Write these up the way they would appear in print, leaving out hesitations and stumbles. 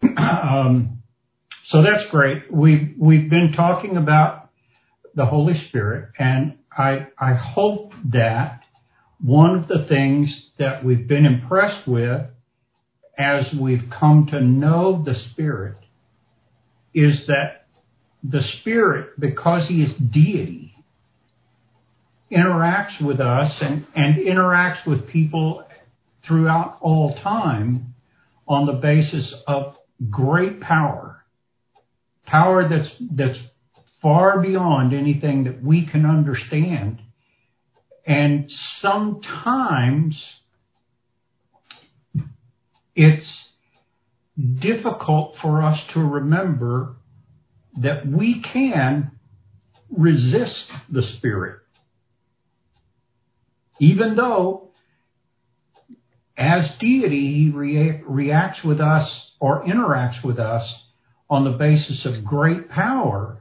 So that's great. We've been talking about the Holy Spirit, and I hope that one of the things that we've been impressed with as we've come to know the Spirit is that the Spirit, because He is deity, interacts with us and interacts with people throughout all time on the basis of great power that's far beyond anything that we can understand. And sometimes it's difficult for us to remember that we can resist the Spirit. Even though, as deity, He reacts with us or interacts with us on the basis of great power,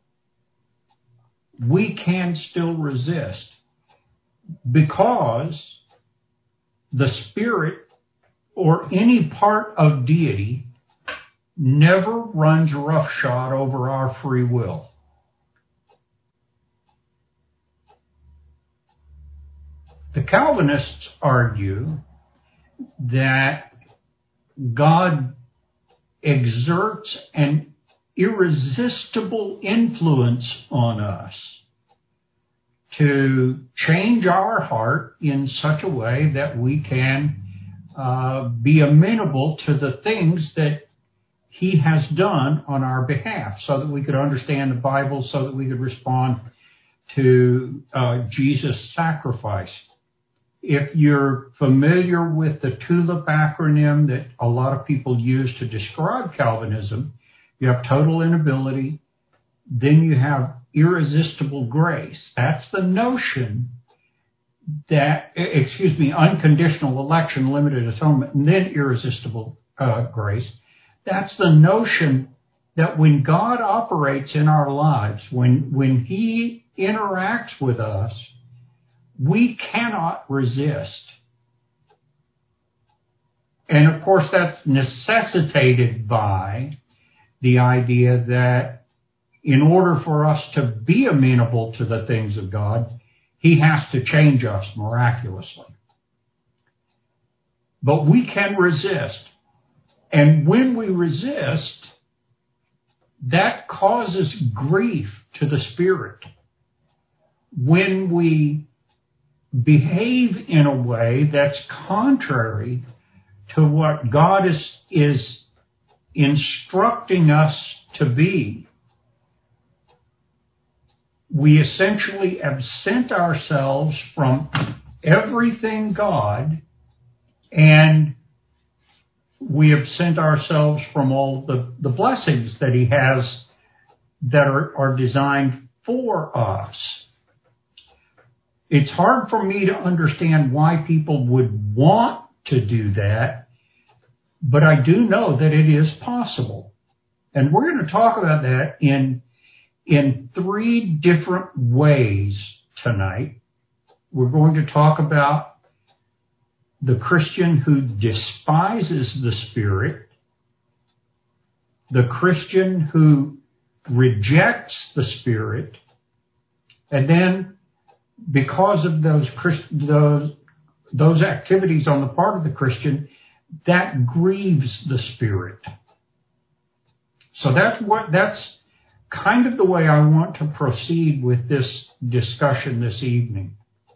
we can still resist because the Spirit or any part of deity never runs roughshod over our free will. The Calvinists argue that God exerts an irresistible influence on us to change our heart in such a way that we can be amenable to the things that He has done on our behalf, so that we could understand the Bible, so that we could respond to Jesus' sacrifice. If you're familiar with the TULIP acronym that a lot of people use to describe Calvinism, you have total inability, then you have irresistible grace. That's the notion that, unconditional election, limited atonement, and then irresistible grace. That's the notion that when God operates in our lives, when He interacts with us, we cannot resist. And of course, that's necessitated by the idea that in order for us to be amenable to the things of God, He has to change us miraculously. But we can resist. And when we resist, that causes grief to the Spirit. When we behave in a way that's contrary to what God is instructing us to be, we essentially absent ourselves from everything God, and we absent ourselves from all the blessings that He has that are designed for us. It's hard for me to understand why people would want to do that, but I do know that it is possible. And we're going to talk about that in three different ways tonight. We're going to talk about the Christian who despises the Spirit, the Christian who rejects the Spirit, and then because of those activities on the part of the Christian, that grieves the Spirit. So that's kind of the way I want to proceed with this discussion this evening.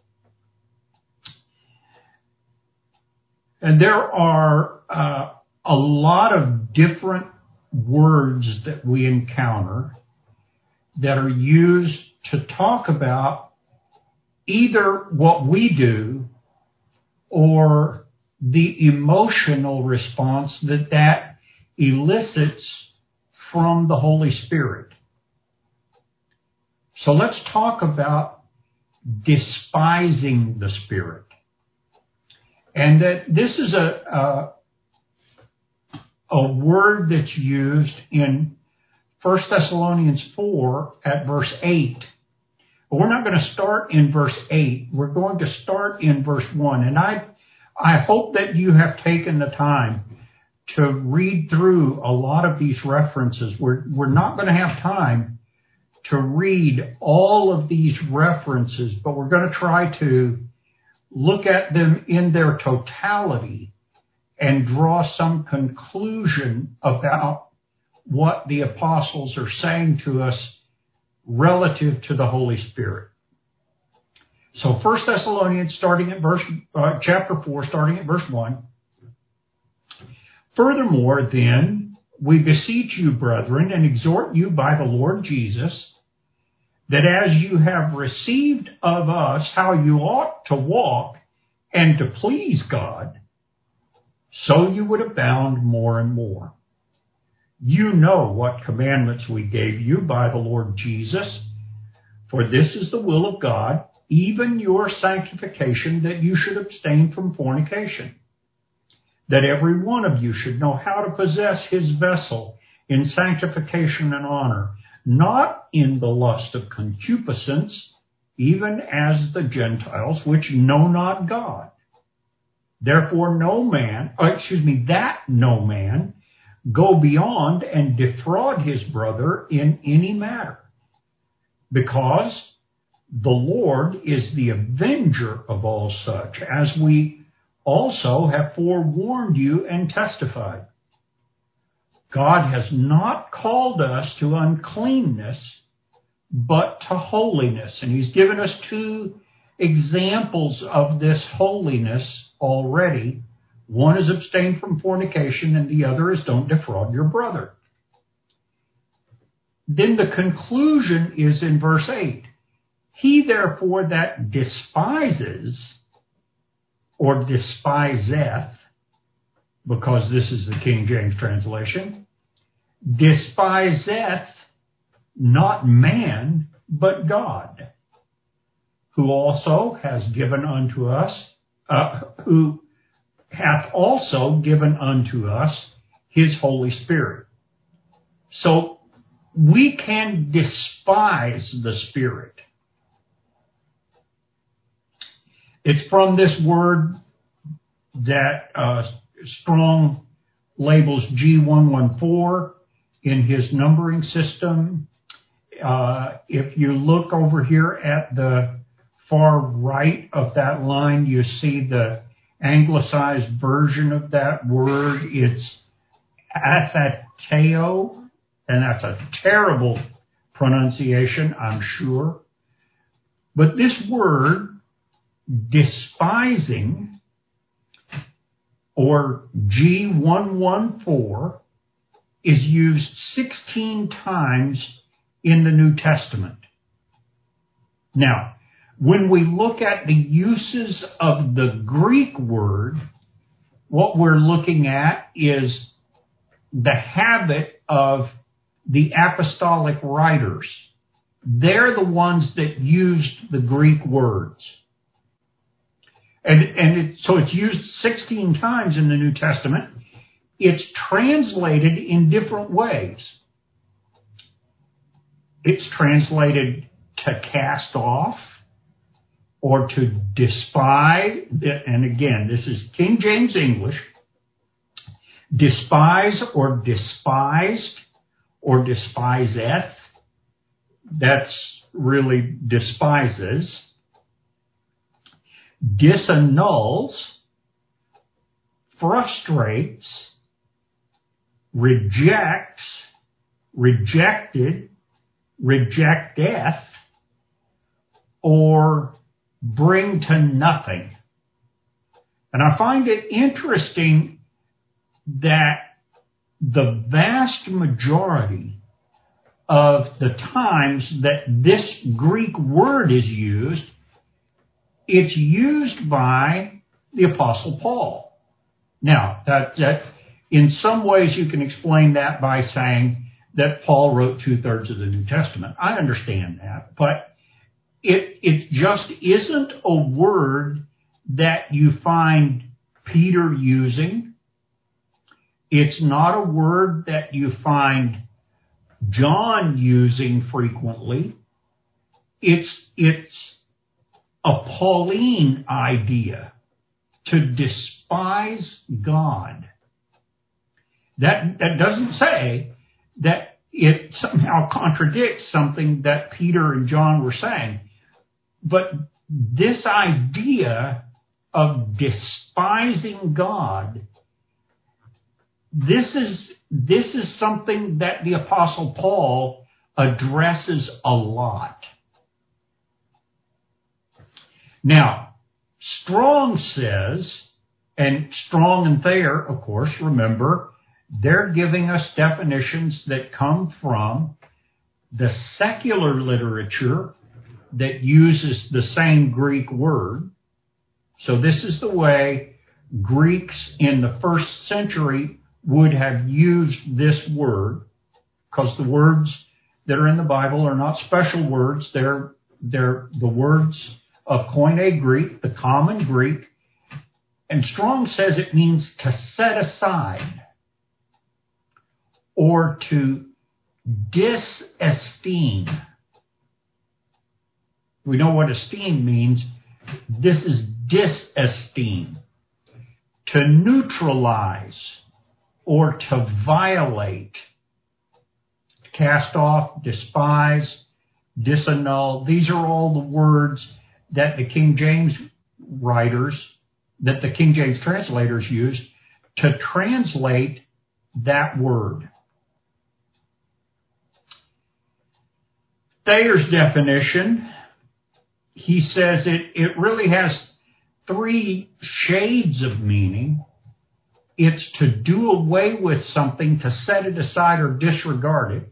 And there are a lot of different words that we encounter that are used to talk about either what we do or the emotional response that elicits from the Holy Spirit. So let's talk about despising the Spirit. And that this is a word that's used in 1 Thessalonians 4 at verse 8. But we're not going to start in verse 8. We're going to start in verse 1. And I hope that you have taken the time to read through a lot of these references. We're not going to have time to read all of these references, but we're going to try to look at them in their totality and draw some conclusion about what the apostles are saying to us relative to the Holy Spirit. So 1 Thessalonians chapter 4, starting at verse 1. Furthermore, then, we beseech you, brethren, and exhort you by the Lord Jesus, that as you have received of us how you ought to walk and to please God, so you would abound more and more. You know what commandments we gave you by the Lord Jesus, for this is the will of God, even your sanctification, that you should abstain from fornication, that every one of you should know how to possess his vessel in sanctification and honor, not in the lust of concupiscence, even as the Gentiles, which know not God. Therefore that no man go beyond and defraud his brother in any matter, because the Lord is the avenger of all such, as we also have forewarned you and testified. God has not called us to uncleanness, but to holiness. And he's given us two examples of this holiness already. One is abstain from fornication, and the other is don't defraud your brother. Then the conclusion is in verse 8. He therefore that despises or despiseth, because this is the King James translation, despiseth not man, but God, who also has given unto us, who hath also given unto us his Holy Spirit. So we can despise the Spirit. It's from this word that Strong labels G114 in his numbering system. If you look over here at the far right of that line, you see the anglicized version of that word. It's athateo, and that's a terrible pronunciation, I'm sure. But this word, despising, or G114, is used 16 times in the New Testament. Now, when we look at the uses of the Greek word, what we're looking at is the habit of the apostolic writers. They're the ones that used the Greek words. So it's used 16 times in the New Testament. It's translated in different ways. It's translated to cast off or to despise. And again, this is King James English. Despise or despised or despiseth. That's really despises. Disannuls, frustrates, rejects, rejected, rejecteth, or bring to nothing. And I find it interesting that the vast majority of the times that this Greek word is used, it's used by the Apostle Paul. Now, that in some ways you can explain that by saying that Paul wrote 2/3 of the New Testament. I understand that, but it just isn't a word that you find Peter using. It's not a word that you find John using frequently. It's a Pauline idea to despise God. That doesn't say that it somehow contradicts something that Peter and John were saying. But this idea of despising God, this is something that the Apostle Paul addresses a lot. Now, Strong says, and Strong and Thayer, of course, remember, they're giving us definitions that come from the secular literature that uses the same Greek word. So this is the way Greeks in the first century would have used this word, because the words that are in the Bible are not special words. They're the words of Koine Greek, the common Greek. And Strong says it means to set aside or to disesteem. We know what esteem means. This is disesteem. To neutralize or to violate, cast off, despise, disannul. These are all the words that the King James writers, that the King James translators used to translate that word. Thayer's definition, he says it really has three shades of meaning. It's to do away with something, to set it aside or disregard it.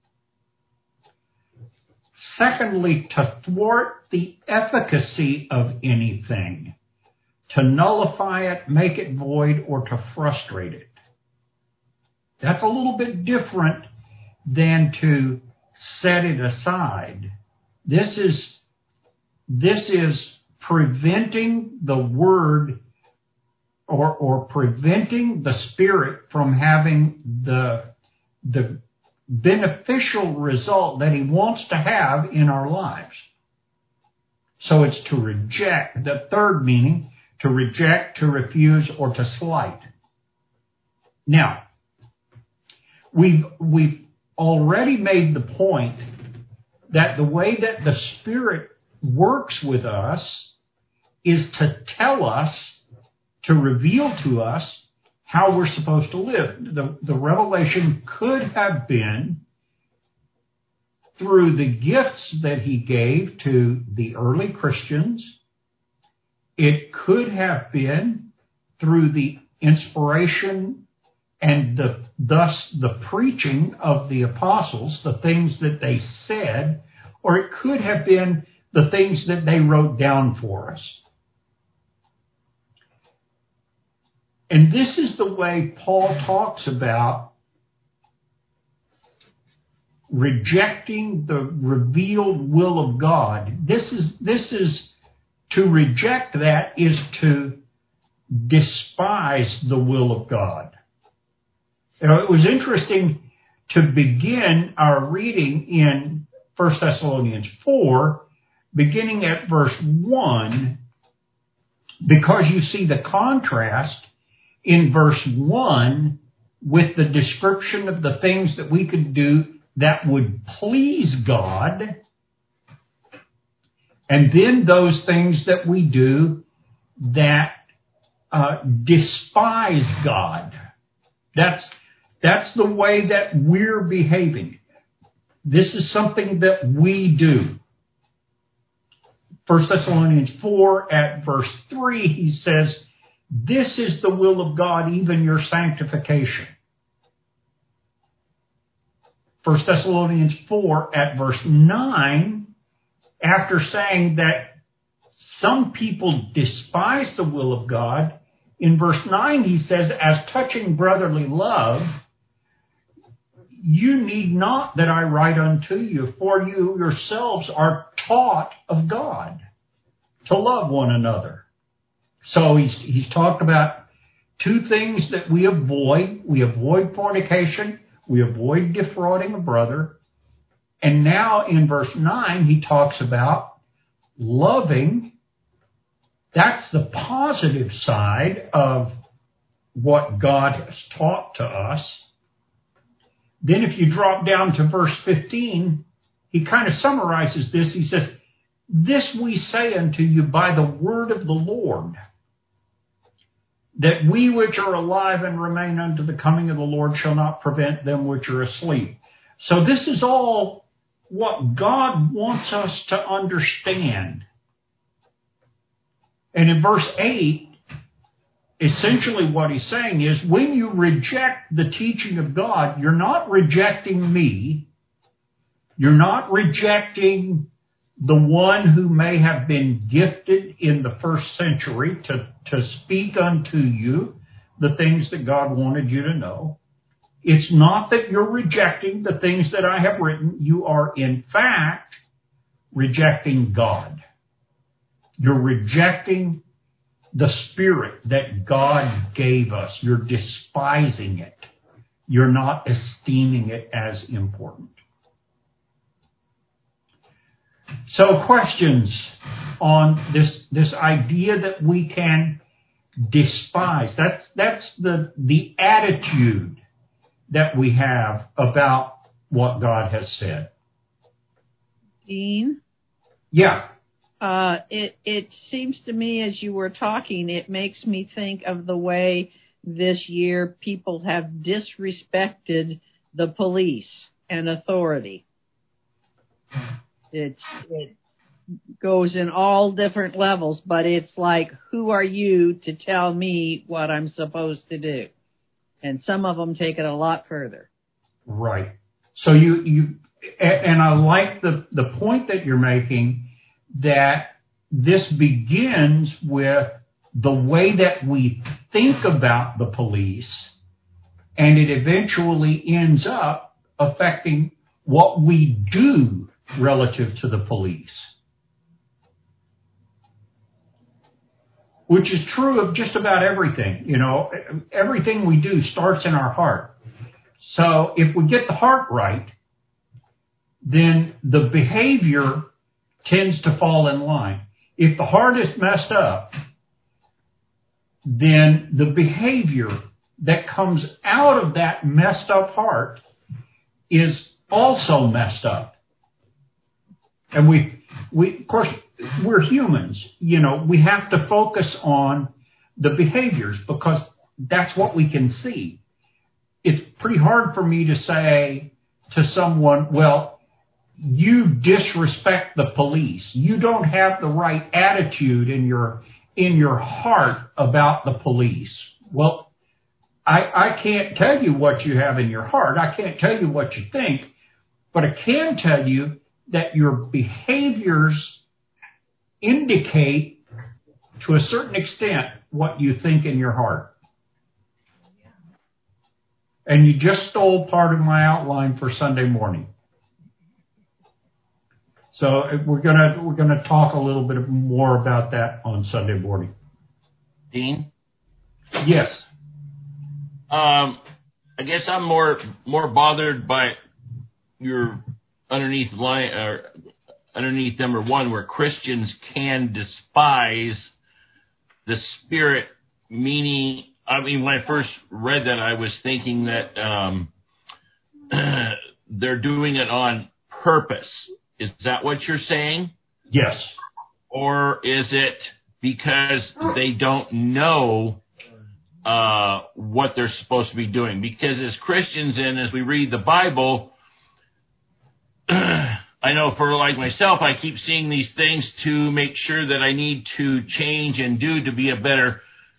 Secondly, to thwart the efficacy of anything, to nullify it, make it void, or to frustrate it. That's a little bit different than to set it aside. This is preventing the word or preventing the Spirit from having the beneficial result that He wants to have in our lives. So it's to reject. The third meaning, to reject, to refuse, or to slight. Now, we've already made the point that the way that the Spirit works with us is to tell us, to reveal to us how we're supposed to live. The revelation could have been through the gifts that He gave to the early Christians. It could have been through the inspiration and thus the preaching of the apostles, the things that they said, or it could have been the things that they wrote down for us. And this is the way Paul talks about rejecting the revealed will of God. This is to reject that is to despise the will of God. You know, it was interesting to begin our reading in 1 Thessalonians 4, beginning at verse 1, because you see the contrast in verse 1 with the description of the things that we could do that would please God, and then those things that we do that despise God. That's the way that we're behaving. This is something that we do. 1 Thessalonians 4 at verse 3, he says, "This is the will of God, even your sanctification." 1 Thessalonians 4 at verse 9, after saying that some people despise the will of God, in verse 9 he says, "As touching brotherly love, you need not that I write unto you, for you yourselves are taught of God to love one another." So he's talked about two things that we avoid. We avoid fornication. We avoid defrauding a brother. And now in verse 9, he talks about loving. That's the positive side of what God has taught to us. Then if you drop down to verse 15, he kind of summarizes this. He says, "This we say unto you by the word of the Lord, that we which are alive and remain unto the coming of the Lord shall not prevent them which are asleep." So this is all what God wants us to understand. And in verse 8, essentially what he's saying is, when you reject the teaching of God, you're not rejecting me. You're not rejecting the one who may have been gifted in the first century to speak unto you the things that God wanted you to know. It's not that you're rejecting the things that I have written. You are, in fact, rejecting God. You're rejecting the Spirit that God gave us. You're despising it. You're not esteeming it as important. So questions on this idea that we can despise. That's the attitude that we have about what God has said. Dean? Yeah. It seems to me as you were talking, it makes me think of the way this year people have disrespected the police and authority. It goes in all different levels, but it's like, who are you to tell me what I'm supposed to do? And some of them take it a lot further. Right. So and I like the point that you're making, that this begins with the way that we think about the police, and it eventually ends up affecting what we do relative to the police. Which is true of just about everything. You know, everything we do starts in our heart. So if we get the heart right, then the behavior tends to fall in line. If the heart is messed up, then the behavior that comes out of that messed up heart is also messed up. And we of course, we're humans. You know, we have to focus on the behaviors because that's what we can see. It's pretty hard for me to say to someone, well, you disrespect the police. You don't have the right attitude in your heart about the police. Well, I can't tell you what you have in your heart. I can't tell you what you think, but I can tell you that your behaviors indicate to a certain extent what you think in your heart. And you just stole part of my outline for Sunday morning. So we're gonna talk a little bit more about that on Sunday morning. Dean? Yes. I guess I'm more bothered by your underneath line, or underneath number one, where Christians can despise the Spirit, meaning, I mean, when I first read that, I was thinking that they're doing it on purpose. Is that what you're saying? Yes. Or is it because they don't know what they're supposed to be doing? Because as Christians and as we read the Bible, I know for like myself, I keep seeing these things to make sure that I need to change and do to be a better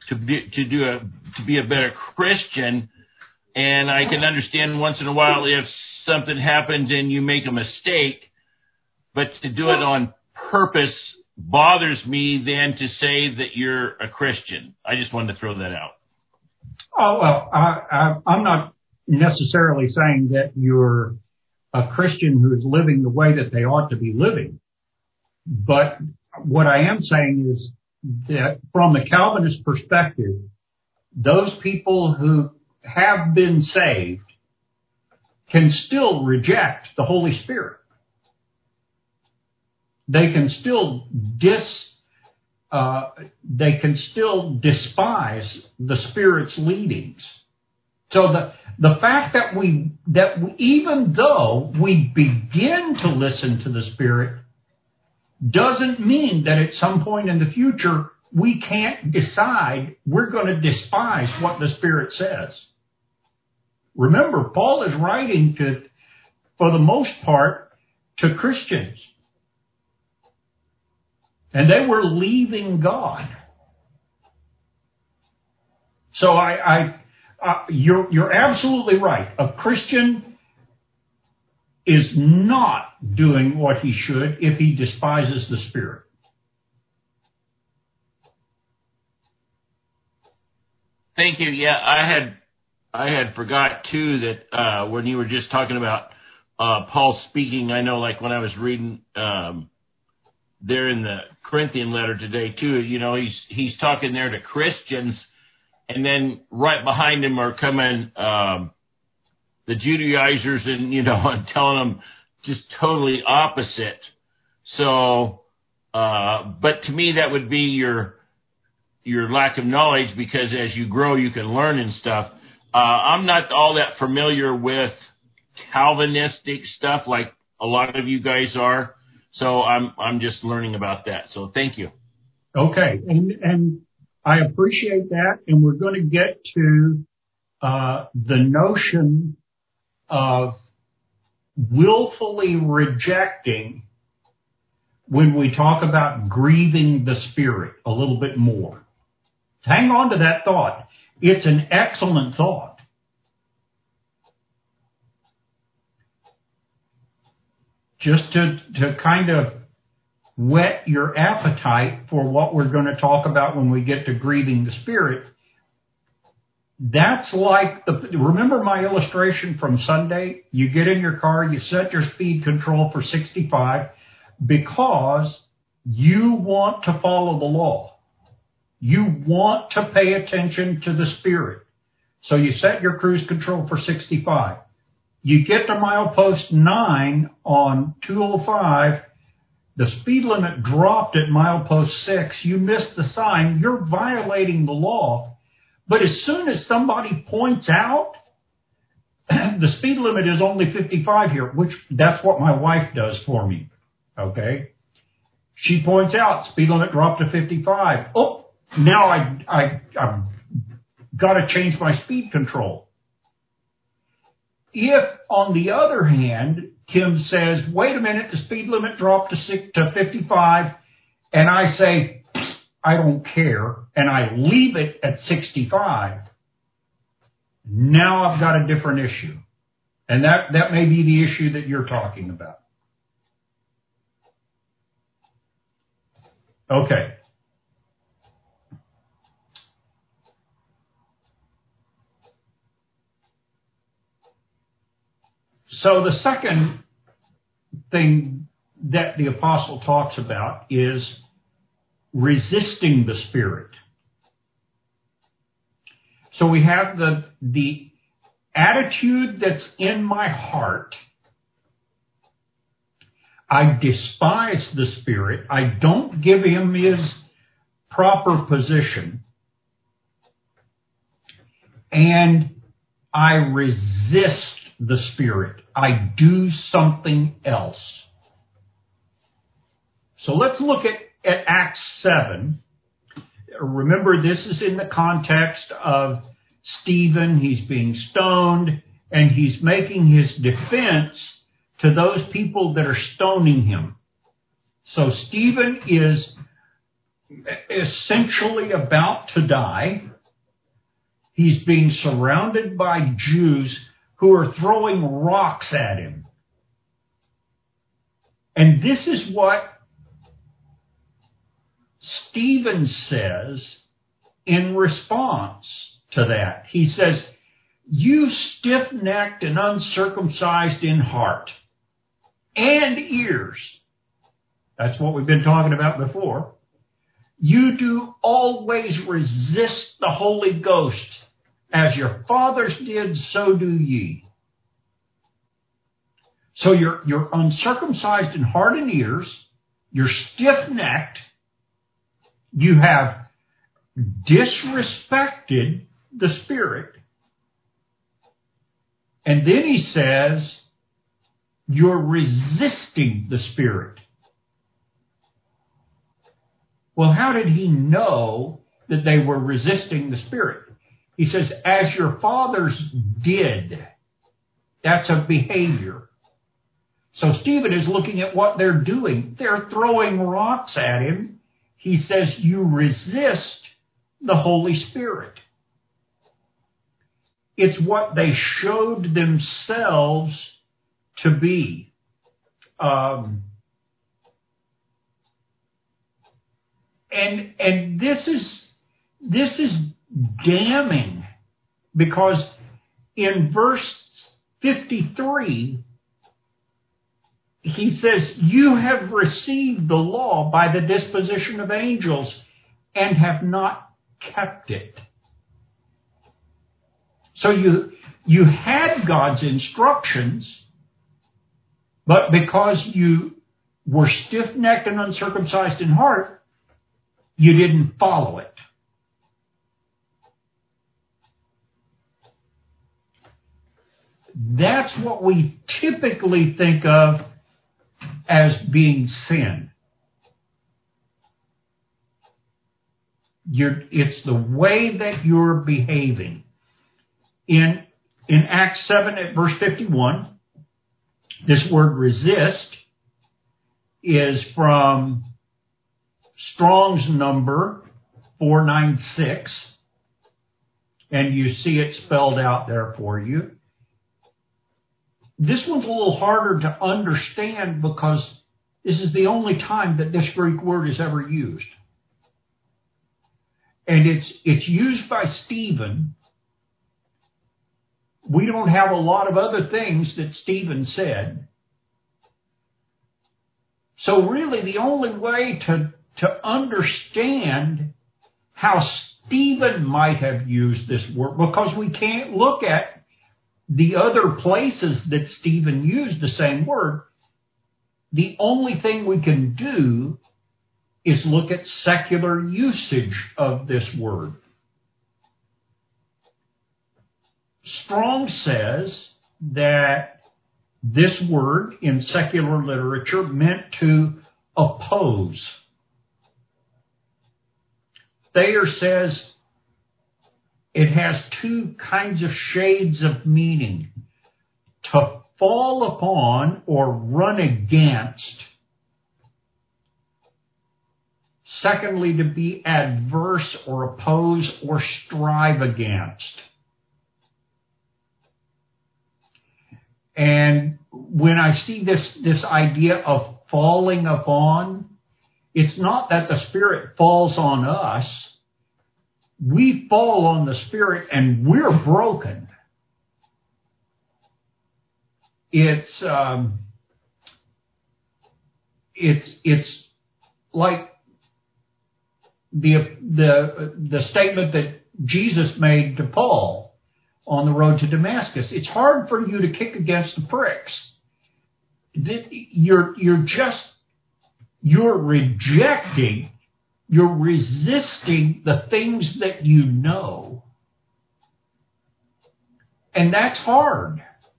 Christian. And I can understand once in a while if something happens and you make a mistake, but to do it on purpose bothers me then to say that you're a Christian. I just wanted to throw that out. Oh, well, I'm not necessarily saying that you're a Christian who is living the way that they ought to be living. But what I am saying is that from the Calvinist perspective, those people who have been saved can still reject the Holy Spirit. They can still they can still despise the Spirit's leadings. So the fact that we even though we begin to listen to the Spirit doesn't mean that at some point in the future we can't decide we're going to despise what the Spirit says. Remember, Paul is writing for the most part, to Christians. And they were leaving God. So you're absolutely right. A Christian is not doing what he should if he despises the Spirit. Thank you. Yeah, I had forgot too that when you were just talking about Paul speaking, I know like when I was reading there in the Corinthian letter today too, you know, he's talking there to Christians, and then right behind him are coming the Judaizers and, you know, and telling them just totally opposite. So, but to me that would be your lack of knowledge, because as you grow you can learn and stuff. I'm not all that familiar with Calvinistic stuff like a lot of you guys are, so I'm just learning about that. So thank you. Okay, and I appreciate that, and we're going to get to the notion of willfully rejecting when we talk about grieving the Spirit a little bit more. Hang on to that thought. It's an excellent thought. Just to kind of whet your appetite for what we're going to talk about when we get to grieving the Spirit. That's like remember my illustration from Sunday? You get in your car, you set your speed control for 65 because you want to follow the law. You want to pay attention to the Spirit. So you set your cruise control for 65. You get to milepost 9 on 205. The speed limit dropped at milepost 6. You missed the sign. You're violating the law. But as soon as somebody points out the speed limit is only 55 here, which that's what my wife does for me. Okay. She points out speed limit dropped to 55. Oh, now I've got to change my speed control. If, on the other hand, Kim says, wait a minute, the speed limit dropped to 55, and I say, I don't care, and I leave it at 65, now I've got a different issue. And that may be the issue that you're talking about. Okay. So the second thing that the apostle talks about is resisting the Spirit. So we have the attitude that's in my heart. I despise the Spirit. I don't give him his proper position. And I resist the Spirit. I do something else. So let's look at Acts 7. Remember, this is in the context of Stephen. He's being stoned, and he's making his defense to those people that are stoning him. So Stephen is essentially about to die. He's being surrounded by Jews who are throwing rocks at him. And this is what Stephen says in response to that. He says, you stiff-necked and uncircumcised in heart and ears. That's what we've been talking about before. You do always resist the Holy Ghost. As your fathers did, so do ye. So you're uncircumcised in heart and ears. You're stiff-necked. You have disrespected the Spirit. And then he says, you're resisting the Spirit. Well, how did he know that they were resisting the Spirit? He says, as your fathers did. That's a behavior. So Stephen is looking at what they're doing. They're throwing rocks at him. He says, you resist the Holy Spirit. It's what they showed themselves to be. And this is damning, because in verse 53, he says, you have received the law by the disposition of angels and have not kept it. So you had God's instructions, but because you were stiff-necked and uncircumcised in heart, you didn't follow it. That's what we typically think of as being sin. It's the way that you're behaving. In Acts 7 at verse 51, this word resist is from Strong's number 496, and you see it spelled out there for you. This one's a little harder to understand because this is the only time that this Greek word is ever used. And it's used by Stephen. We don't have a lot of other things that Stephen said. So really the only way to understand how Stephen might have used this word, because we can't look at the other places that Stephen used the same word, the only thing we can do is look at secular usage of this word. Strong says that this word in secular literature meant to oppose. Thayer says it has two kinds of shades of meaning: to fall upon or run against. Secondly, to be adverse or oppose or strive against. And when I see this idea of falling upon, it's not that the Spirit falls on us. We fall on the Spirit and we're broken. It's like the statement that Jesus made to Paul on the road to Damascus. It's hard for you to kick against the pricks. You're rejecting, you're resisting the things that you know. And that's hard.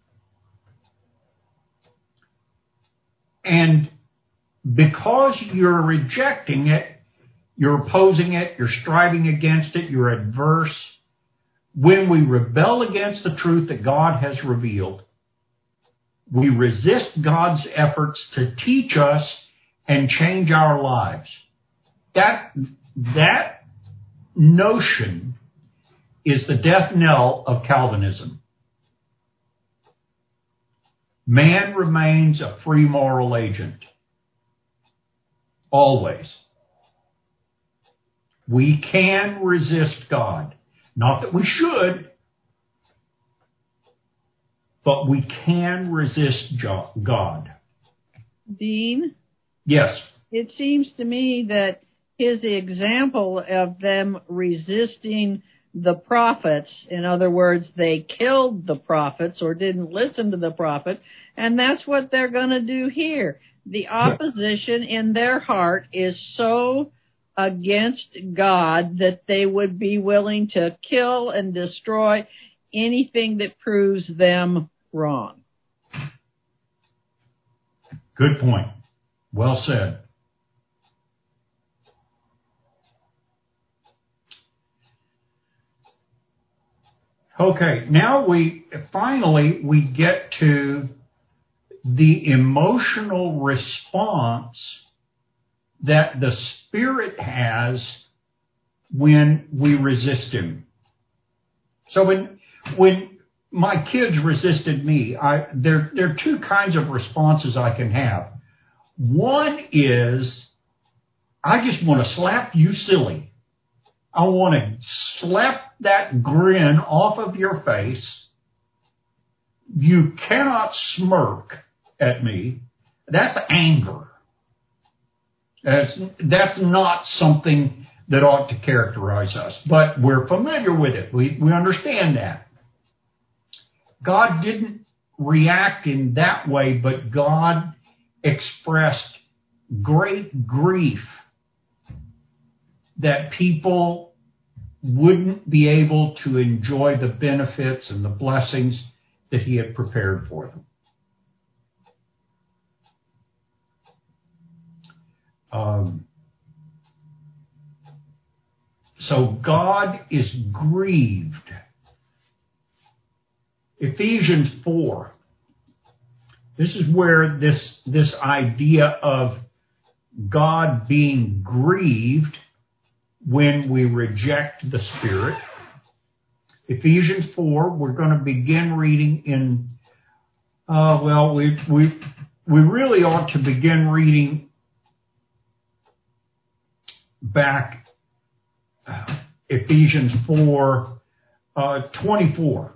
And because you're rejecting it, you're opposing it, you're striving against it, you're adverse. When we rebel against the truth that God has revealed, we resist God's efforts to teach us and change our lives. That notion is the death knell of Calvinism. Man remains a free moral agent. Always. We can resist God. Not that we should, but we can resist God. Dean? Yes. It seems to me that his example of them resisting the prophets, in other words, they killed the prophets or didn't listen to the prophet, and that's what they're going to do here. The opposition in their heart is so against God that they would be willing to kill and destroy anything that proves them wrong. Good point. Well said. Okay, now we get to the emotional response that the Spirit has when we resist Him. So when my kids resisted me, there are two kinds of responses I can have. One is, I just want to slap you silly. I want to slap that grin off of your face. You cannot smirk at me. That's anger. That's not something that ought to characterize us, but we're familiar with it. We understand that. God didn't react in that way, but God expressed great grief that people wouldn't be able to enjoy the benefits and the blessings that He had prepared for them. So God is grieved. Ephesians 4. This is where this idea of God being grieved when we reject the Spirit. Ephesians 4, we're going to begin reading in, we really ought to begin reading back Ephesians 4, 24.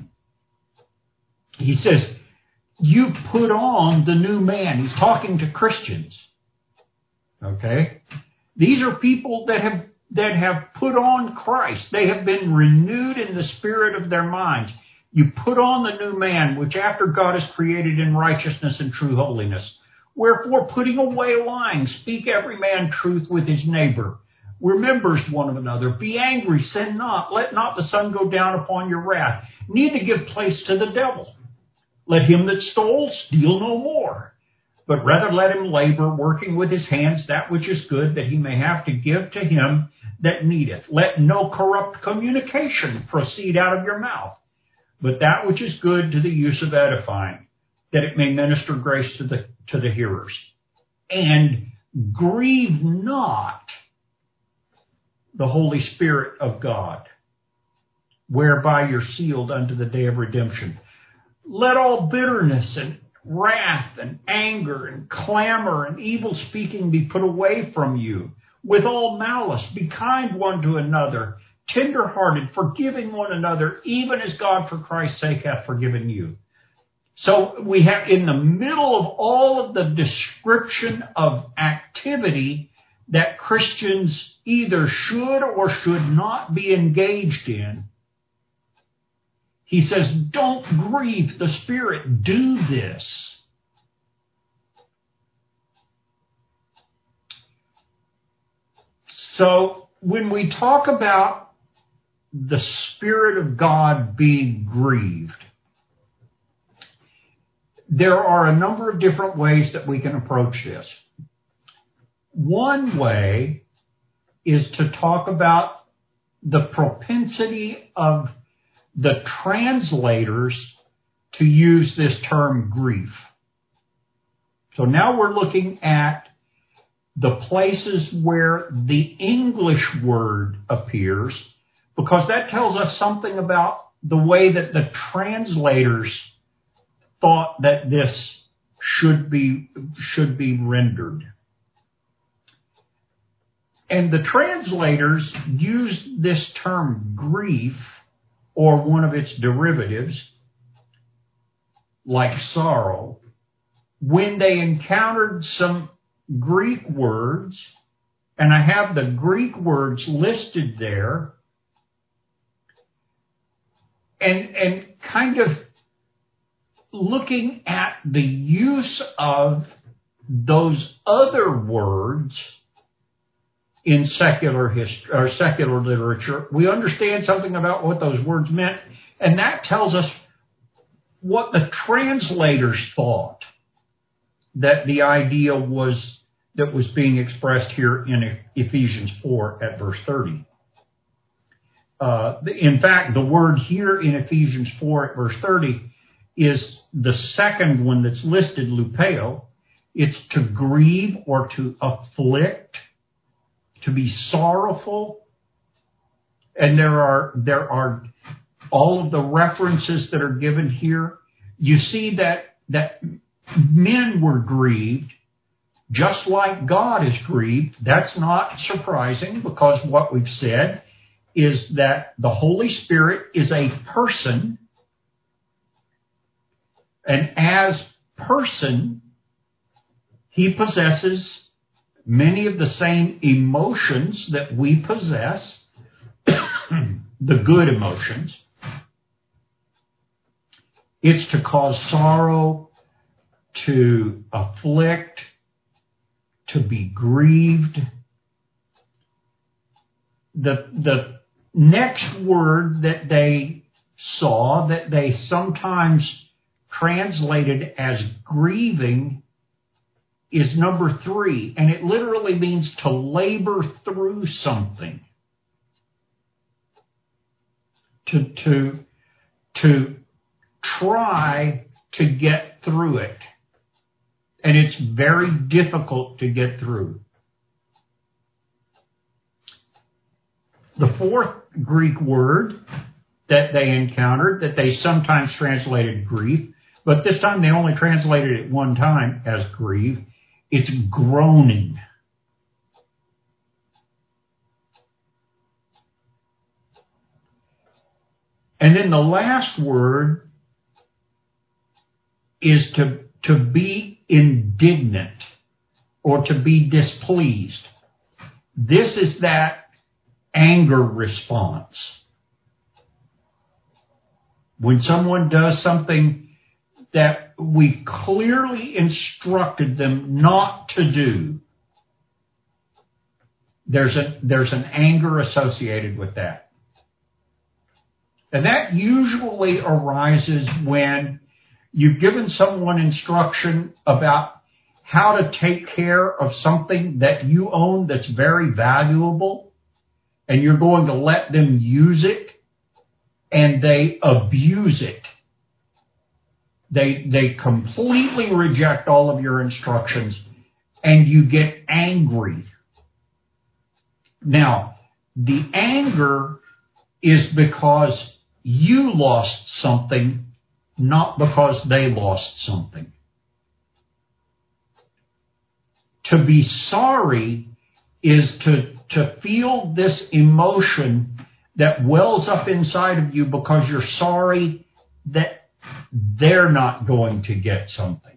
He says, you put on the new man. He's talking to Christians. Okay? These are people that have put on Christ. They have been renewed in the spirit of their minds. You put on the new man, which after God is created in righteousness and true holiness. Wherefore, putting away lying, speak every man truth with his neighbor. We're members one of another. Be angry, sin not. Let not the sun go down upon your wrath. Neither give place to the devil. Let him that stole steal no more, but rather let him labor, working with his hands that which is good, that he may have to give to him that needeth. Let no corrupt communication proceed out of your mouth, but that which is good to the use of edifying, that it may minister grace to the hearers. And grieve not the Holy Spirit of God, whereby you're sealed unto the day of redemption. Let all bitterness and wrath and anger and clamor and evil speaking be put away from you. With all malice, be kind one to another, tender-hearted, forgiving one another, even as God for Christ's sake hath forgiven you. So we have in the middle of all of the description of activity that Christians either should or should not be engaged in, he says, don't grieve the Spirit. Do this. So when we talk about the Spirit of God being grieved, there are a number of different ways that we can approach this. One way is to talk about the propensity of the translators to use this term grief. So now we're looking at the places where the English word appears, because that tells us something about the way that the translators thought that this should be rendered. And the translators used this term grief, or one of its derivatives, like sorrow, when they encountered some Greek words, and I have the Greek words listed there, and kind of looking at the use of those other words in secular history or secular literature. We understand something about what those words meant, and that tells us what the translators thought that the idea was that was being expressed here in Ephesians 4 at verse 30. In fact, the word here in Ephesians 4 at verse 30 is the second one that's listed, lupeo. It's to grieve or to afflict, to be sorrowful. And there are all of the references that are given here. You see that men were grieved just like God is grieved. That's not surprising, because what we've said is that the Holy Spirit is a person, and as person, he possesses many of the same emotions that we possess, the good emotions. It's to cause sorrow, to afflict, to be grieved. The next word that they saw, that they sometimes translated as grieving, is number 3, and it literally means to labor through something. To try to get through it. And it's very difficult to get through. The fourth Greek word that they encountered, that they sometimes translated grief, but this time they only translated it one time as grieve, it's groaning. And then the last word is to be indignant or to be displeased. This is that anger response. When someone does something that we clearly instructed them not to do, there's an anger associated with that. And that usually arises when you've given someone instruction about how to take care of something that you own that's very valuable, and you're going to let them use it, and they abuse it. They completely reject all of your instructions, and you get angry. Now, the anger is because you lost something, not because they lost something. To be sorry is to feel this emotion that wells up inside of you because you're sorry that they're not going to get something.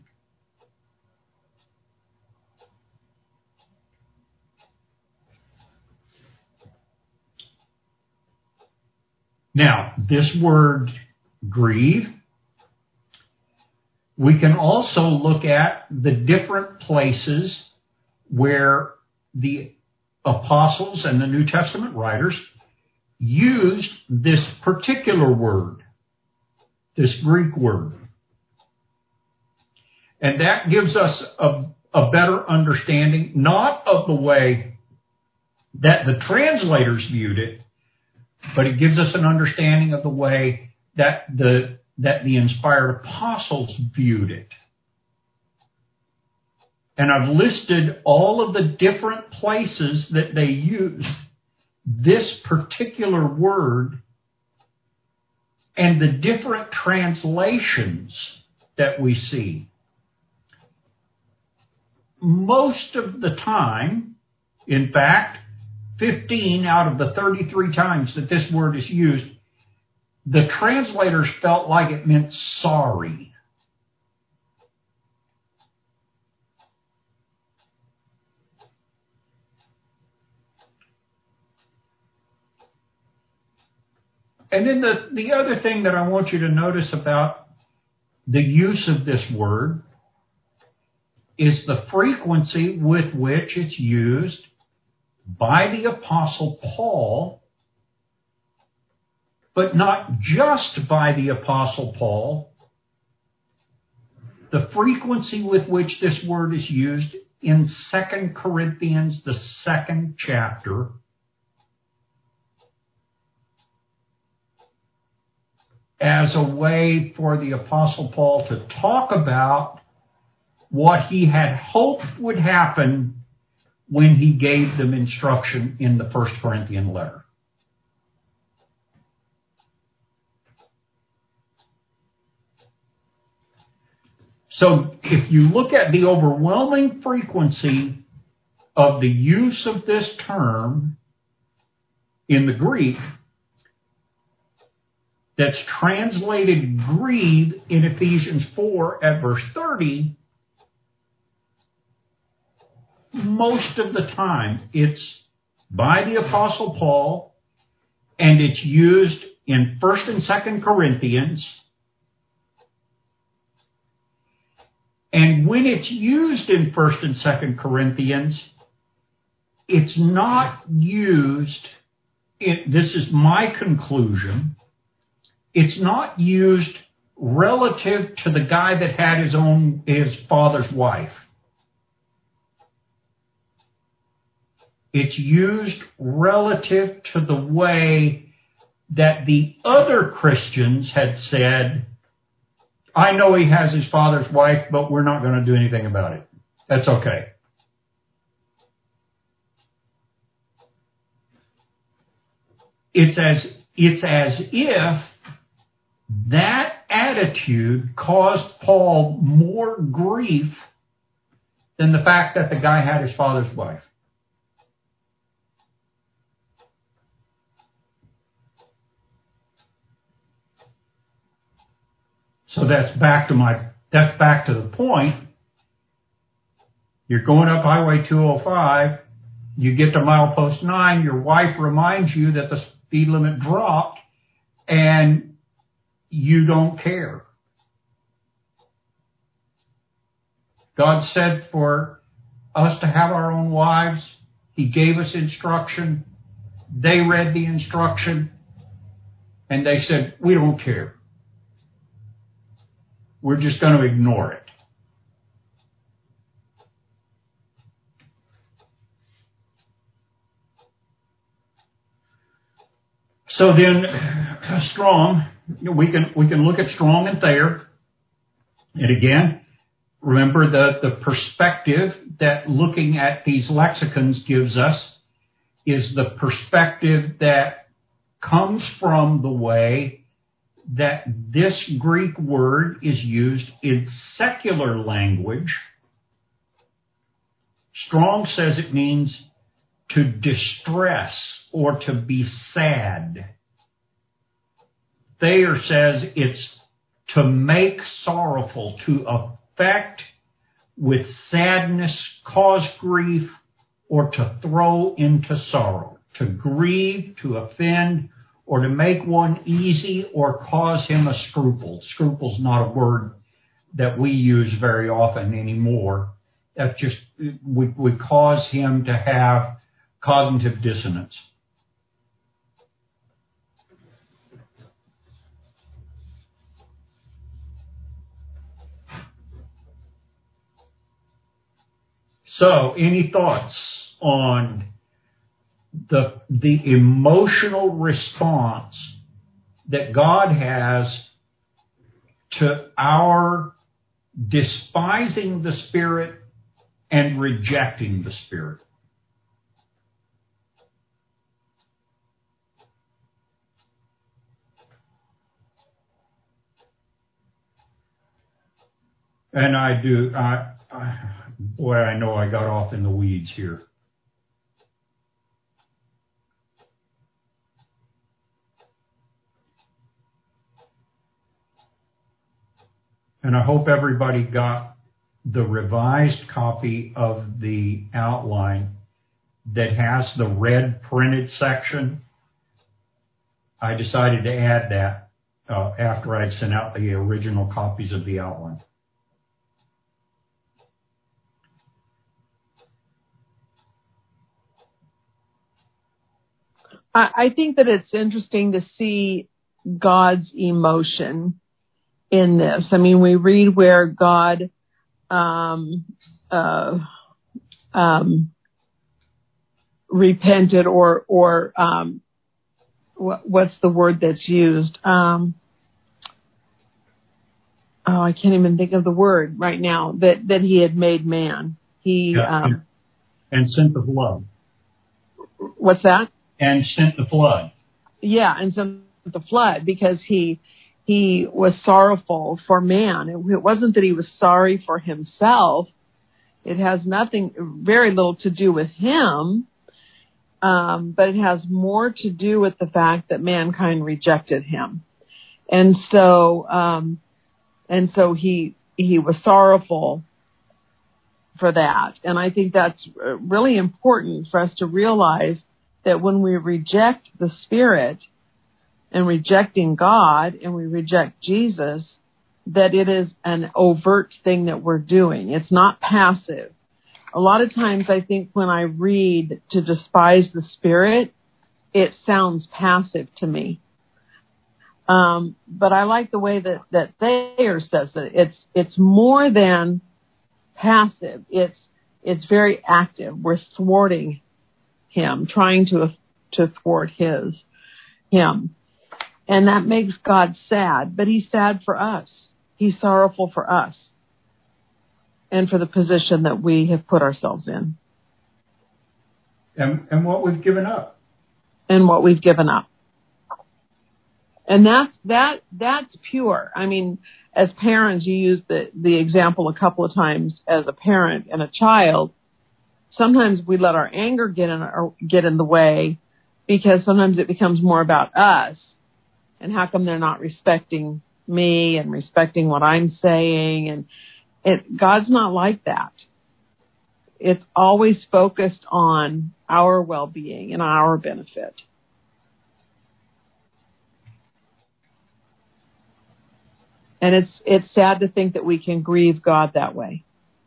Now, this word grieve, we can also look at the different places where the apostles and the New Testament writers used this particular word, this Greek word. And that gives us a better understanding, not of the way that the translators viewed it, but it gives us an understanding of the way that the inspired apostles viewed it. And I've listed all of the different places that they used this particular word and the different translations that we see. Most of the time, in fact, 15 out of the 33 times that this word is used, the translators felt like it meant sorry. And then the other thing that I want you to notice about the use of this word is the frequency with which it's used by the Apostle Paul, but not just by the Apostle Paul. The frequency with which this word is used in 2 Corinthians, the 2nd chapter, as a way for the Apostle Paul to talk about what he had hoped would happen when he gave them instruction in the 1 Corinthian letter. So if you look at the overwhelming frequency of the use of this term in the Greek, that's translated grieve in Ephesians 4 at verse 30, most of the time it's by the Apostle Paul, and it's used in 1st and 2nd Corinthians. And when it's used in 1st and 2nd Corinthians, it's not used, this is my conclusion, it's not used relative to the guy that had his father's wife. It's used relative to the way that the other Christians had said, I know he has his father's wife, but we're not going to do anything about it. That's okay. It's as if that attitude caused Paul more grief than the fact that the guy had his father's wife. So that's back to the point. You're going up Highway 205, you get to milepost 9, your wife reminds you that the speed limit dropped, and you don't care. God said for us to have our own wives. He gave us instruction. They read the instruction, and they said, we don't care. We're just going to ignore it. So then, Strong, we can look at Strong and Thayer. And again, remember the perspective that looking at these lexicons gives us is the perspective that comes from the way that this Greek word is used in secular language. Strong says it means to distress or to be sad. Thayer says it's to make sorrowful, to affect with sadness, cause grief, or to throw into sorrow, to grieve, to offend, or to make one easy or cause him a scruple. Scruple's not a word that we use very often anymore. That's just, we cause him to have cognitive dissonance. So, any thoughts on the emotional response that God has to our despising the Spirit and rejecting the Spirit? And I know I got off in the weeds here. And I hope everybody got the revised copy of the outline that has the red printed section. I decided to add that after I'd sent out the original copies of the outline. I think that it's interesting to see God's emotion in this. I mean, we read where God repented, or what's the word that's used? I can't even think of the word right now. That he had made man. And sent the flood. What's that? And sent the flood. Yeah, and sent the flood because he was sorrowful for man. It wasn't that he was sorry for himself. It has very little to do with him, but it has more to do with the fact that mankind rejected him, and so he was sorrowful for that. And I think that's really important for us to realize that when we reject the Spirit and rejecting God and we reject Jesus, that it is an overt thing that we're doing. It's not passive. A lot of times I think when I read to despise the Spirit, it sounds passive to me. But I like the way that Thayer says it. It's more than passive. It's very active. We're thwarting him, trying to thwart him. And that makes God sad, but he's sad for us. He's sorrowful for us and for the position that we have put ourselves in. And what we've given up. And what we've given up. And that's pure. I mean, as parents, you use the example a couple of times as a parent and a child. Sometimes we let our anger get in the way because sometimes it becomes more about us. And how come they're not respecting me and respecting what I'm saying? And God's not like that. It's always focused on our well-being and our benefit. And it's sad to think that we can grieve God that way.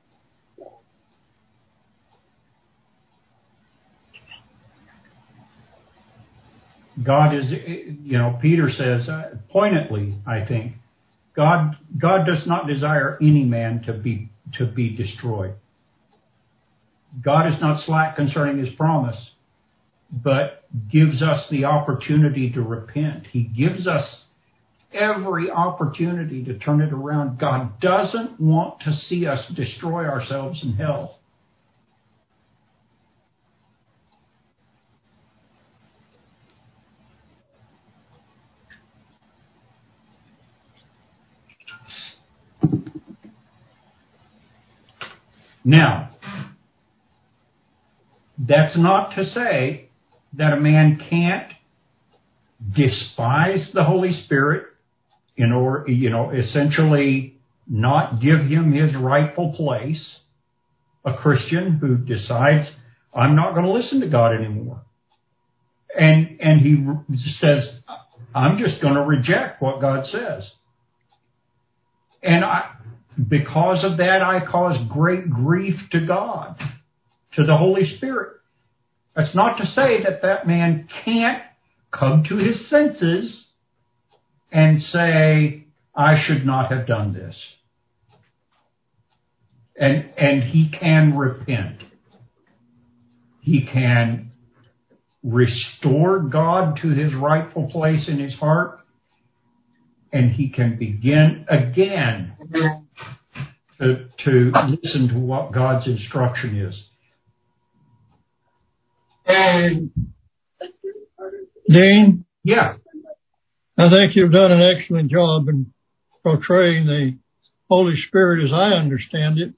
God is, Peter says poignantly, I think, God does not desire any man to be destroyed. God is not slack concerning his promise, but gives us the opportunity to repent. He gives us every opportunity to turn it around. God doesn't want to see us destroy ourselves in hell. Now, that's not to say that a man can't despise the Holy Spirit in order, essentially not give him his rightful place. A Christian who decides, I'm not going to listen to God anymore. And he says, I'm just going to reject what God says. And because of that, I cause great grief to God, to the Holy Spirit. That's not to say that man can't come to his senses and say, I should not have done this. And he can repent. He can restore God to his rightful place in his heart, and he can begin again to listen to what God's instruction is. Dean? Yeah. I think you've done an excellent job in portraying the Holy Spirit as I understand it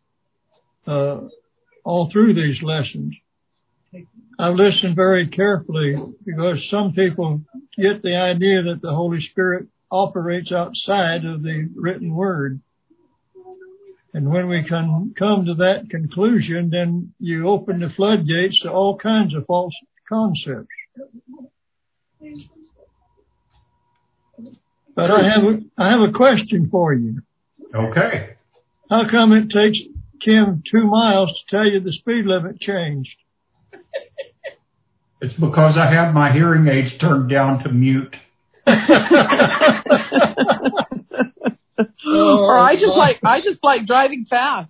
all through these lessons. I've listened very carefully because some people get the idea that the Holy Spirit operates outside of the written word. And when we can come to that conclusion, then you open the floodgates to all kinds of false concepts. But I have a question for you. Okay. How come it takes Kim 2 miles to tell you the speed limit changed? It's because I have my hearing aids turned down to mute. Or I just like driving fast.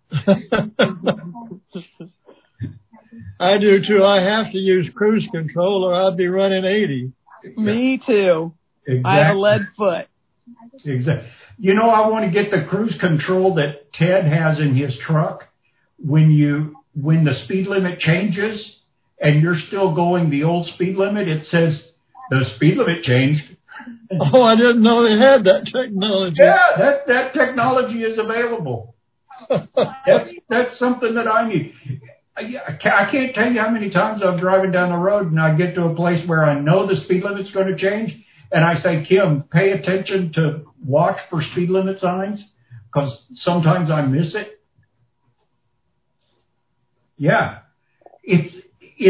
I do too. I have to use cruise control or I'd be running 80. Me too. Exactly. I have a lead foot. Exactly. You know, I want to get the cruise control that Ted has in his truck. When the speed limit changes and you're still going the old speed limit, it says the speed limit changed. Oh, I didn't know they had that technology. Yeah, that technology is available. That's something that I need. I can't tell you how many times I'm driving down the road and I get to a place where I know the speed limit's going to change, and I say, Kim, pay attention to watch for speed limit signs, because sometimes I miss it. Yeah, it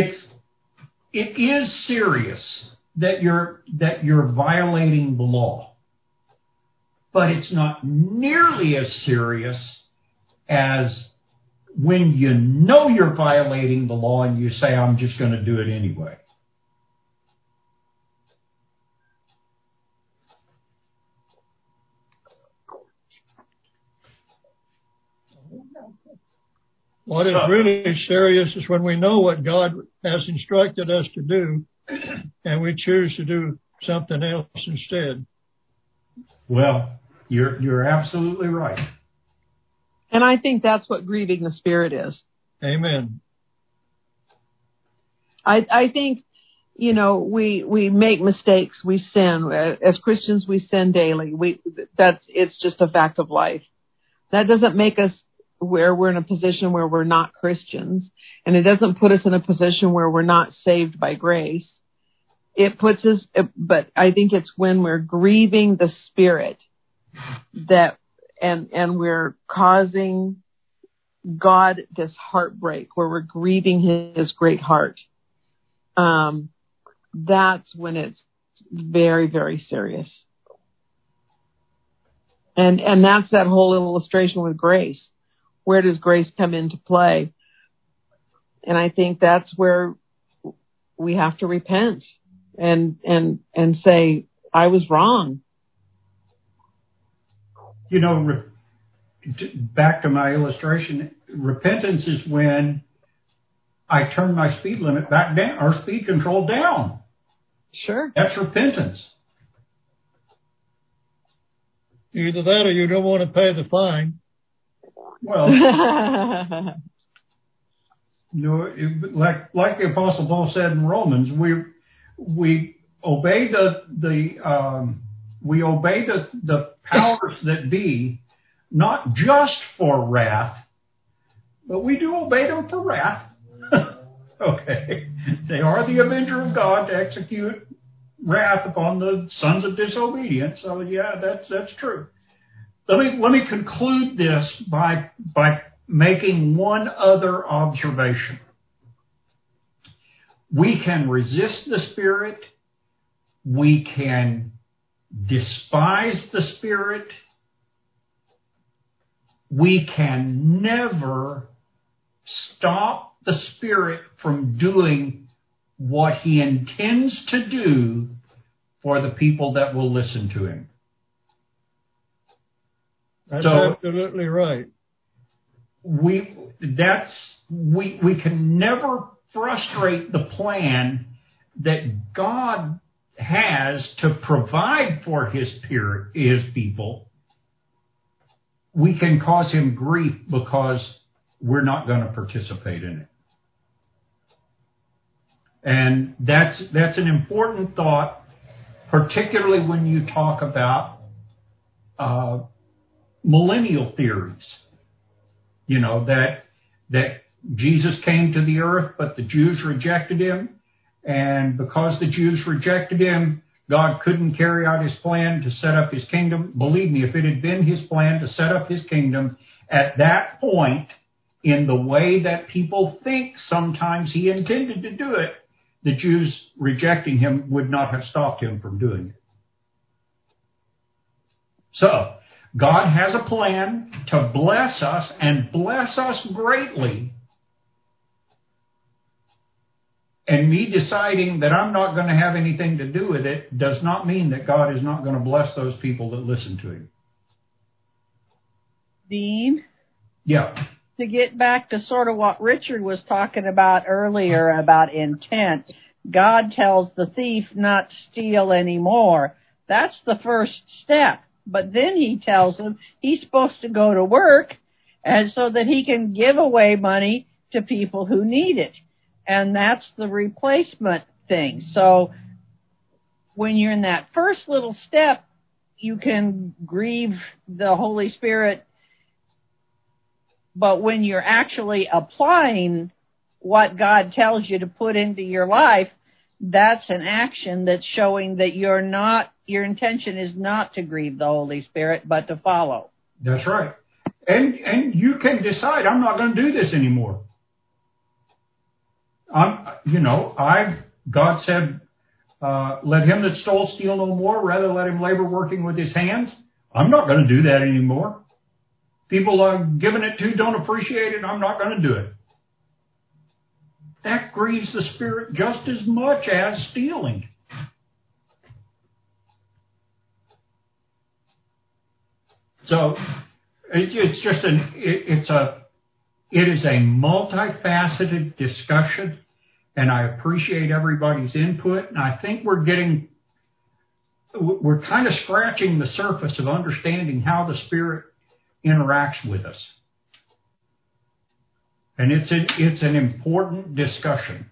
is serious that you're violating the law, but it's not nearly as serious as when you know you're violating the law and you say, I'm just going to do it anyway. What is really serious is when we know what God has instructed us to do and we choose to do something else instead. Well, you're absolutely right. And I think that's what grieving the Spirit is. Amen. I think, you know, we make mistakes, we sin. As Christians, we sin daily. It's just a fact of life. That doesn't make us where we're in a position where we're not Christians, and it doesn't put us in a position where we're not saved by grace. It puts us, but I think it's when we're grieving the Spirit that, and we're causing God this heartbreak, where we're grieving His great heart. That's when it's very, very serious. And that's that whole illustration with grace. Where does grace come into play? And I think that's where we have to repent and say, I was wrong. You know, back to my illustration, repentance is when I turn my speed limit back down, or speed control down. Sure. That's repentance. Either that or you don't want to pay the fine. Well, you know, like the Apostle Paul said in Romans, we obey the powers that be, not just for wrath, but we do obey them for wrath. Okay, they are the avenger of God to execute wrath upon the sons of disobedience. So yeah, that's true. Let me conclude this by making one other observation. We can resist the Spirit. We can despise the Spirit. We can never stop the Spirit from doing what He intends to do for the people that will listen to Him. That's absolutely right. We can never frustrate the plan that God has to provide for His people. We can cause Him grief because we're not going to participate in it. And that's an important thought, particularly when you talk about millennial theories. You know, that Jesus came to the earth, but the Jews rejected Him. And because the Jews rejected Him, God couldn't carry out His plan to set up His kingdom. Believe me, if it had been His plan to set up His kingdom, at that point, in the way that people think sometimes He intended to do it, the Jews rejecting Him would not have stopped Him from doing it. So, God has a plan to bless us and bless us greatly. And me deciding that I'm not going to have anything to do with it does not mean that God is not going to bless those people that listen to him. Dean? Yeah. To get back to sort of what Richard was talking about earlier about intent, God tells the thief not to steal anymore. That's the first step. But then he tells him he's supposed to go to work and so that he can give away money to people who need it. And that's the replacement thing. So when you're in that first little step, you can grieve the Holy Spirit. But when you're actually applying what God tells you to put into your life, that's an action that's showing that your intention is not to grieve the Holy Spirit, but to follow. That's right. And you can decide, I'm not going to do this anymore. God said, let him that stole steal no more, rather let him labor working with his hands. I'm not going to do that anymore. People I'm giving it to don't appreciate it, I'm not going to do it. That grieves the Spirit just as much as stealing. So it's just it is a multifaceted discussion, and I appreciate everybody's input. And I think we're kind of scratching the surface of understanding how the Spirit interacts with us. And it's an important discussion.